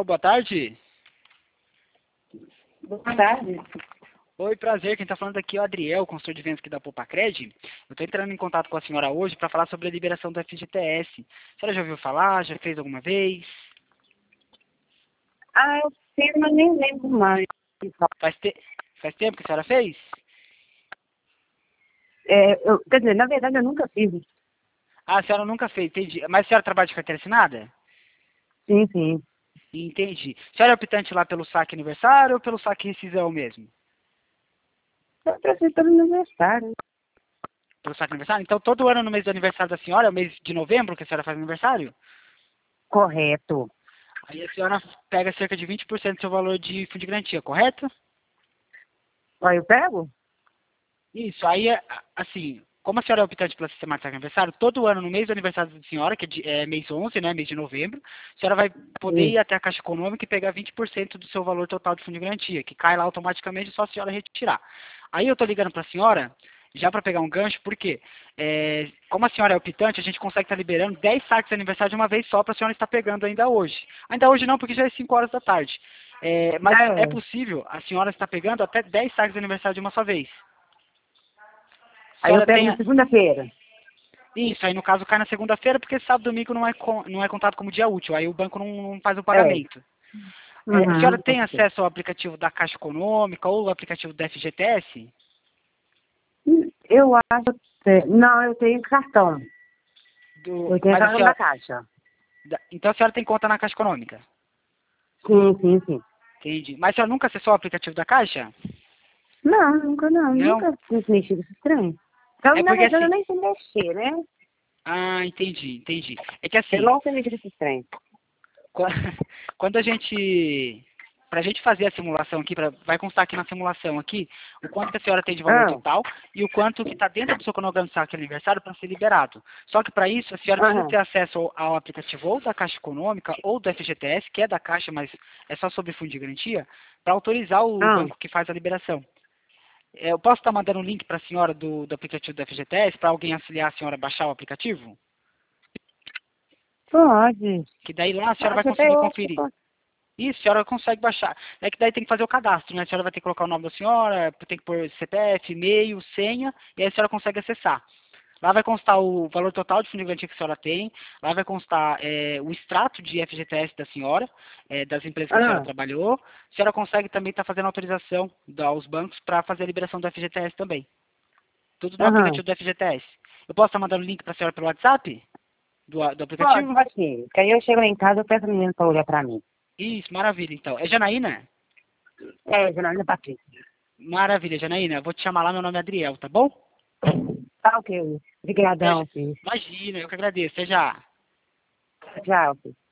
boa tarde. Boa tarde. Oi, prazer. Quem está falando aqui é o Adriel, consultor de vendas aqui da Popacred. Eu estou entrando em contato com a senhora hoje para falar sobre a liberação do FGTS. A senhora já ouviu falar? Já fez alguma vez? Ah, eu sei, mas nem lembro mais. Faz tempo que a senhora fez? Quer dizer, na verdade eu nunca fiz. Ah, a senhora nunca fez, entendi. Mas a senhora trabalha de carteira assinada? Sim, sim. Entendi. A senhora é optante lá pelo saque aniversário ou pelo saque rescisão mesmo? Eu preciso pelo aniversário. Pelo saque aniversário? Então, todo ano no mês do aniversário da senhora, é o mês de novembro que a senhora faz aniversário? Correto. Aí a senhora pega cerca de 20% do seu valor de fundo de garantia, correto? Olha, eu pego? Isso, aí, assim, como a senhora é optante pela sistemática de aniversário, todo ano, no mês do aniversário da senhora, que é mês 11, né, mês de novembro, a senhora vai poder ir Sim. até a Caixa Econômica e pegar 20% do seu valor total de fundo de garantia, que cai lá automaticamente, é só a senhora retirar. Aí eu tô ligando para a senhora, já para pegar um gancho, porque como a senhora é optante, a gente consegue estar liberando 10 saques de aniversário de uma vez só para a senhora estar pegando ainda hoje. Ainda hoje não, porque já é 5 horas da tarde. Mas é É. possível a senhora estar pegando até 10 saques de aniversário de uma só vez. A Aí eu senhora pego tem. na segunda-feira. Isso, aí no caso cai na segunda-feira, porque sábado e domingo não é contado como dia útil, aí o banco não faz o É. pagamento. A senhora Uhum. tem acesso ao aplicativo da Caixa Econômica ou ao aplicativo da FGTS? Eu acho que... Não, eu tenho cartão. Eu tenho Mas a cartão da senhora. Caixa. Então a senhora tem conta na Caixa Econômica? Sim, sim, sim. Entendi. Mas a senhora nunca acessou o aplicativo da Caixa? Não, nunca não. Não? Nunca fiz mexer com esse trem. Então, É na porque verdade, eu assim. nem sei mexer, né? Ah, entendi. É que Eu assim, não sei mexer com esse trem. Qua- quando a gente, para a gente fazer a simulação aqui, vai constar aqui na simulação aqui, o quanto que a senhora tem de valor Ah, total e o quanto que está dentro do seu cronograma de saque de aniversário para ser liberado. Só que para isso, a senhora precisa aham. ter acesso ao aplicativo ou da Caixa Econômica ou do FGTS, que é da Caixa, mas é só sobre fundo de garantia, para autorizar o Ah, banco que faz a liberação. Eu posso estar mandando um link para a senhora do aplicativo do FGTS, para alguém auxiliar a senhora a baixar o aplicativo? pode. Que daí lá a senhora vai Acho até conseguir eu. conferir. Isso, a senhora consegue baixar. É que daí tem que fazer o cadastro, né? A senhora vai ter que colocar o nome da senhora, tem que pôr CPF, e-mail, senha, e aí a senhora consegue acessar. Lá vai constar o valor total de fundo de garantia que a senhora tem, lá vai constar o extrato de FGTS da senhora, das empresas que a senhora Ah, trabalhou. A senhora consegue também estar fazendo autorização aos bancos para fazer a liberação do FGTS também. Tudo no aham. aplicativo do FGTS. Eu posso estar mandando o link para a senhora pelo WhatsApp do aplicativo? Pode sim. Porque aí eu chego lá em casa, eu peço a menina pra olhar pra mim. Isso, maravilha então. É Janaína? É, Janine Patrícia. Maravilha, Janaína. Eu vou te chamar lá, meu nome é Adriel, tá bom? Tá ok. Até já. Obrigadão, filho. Imagina, eu que agradeço. Até já. Tchau, filho.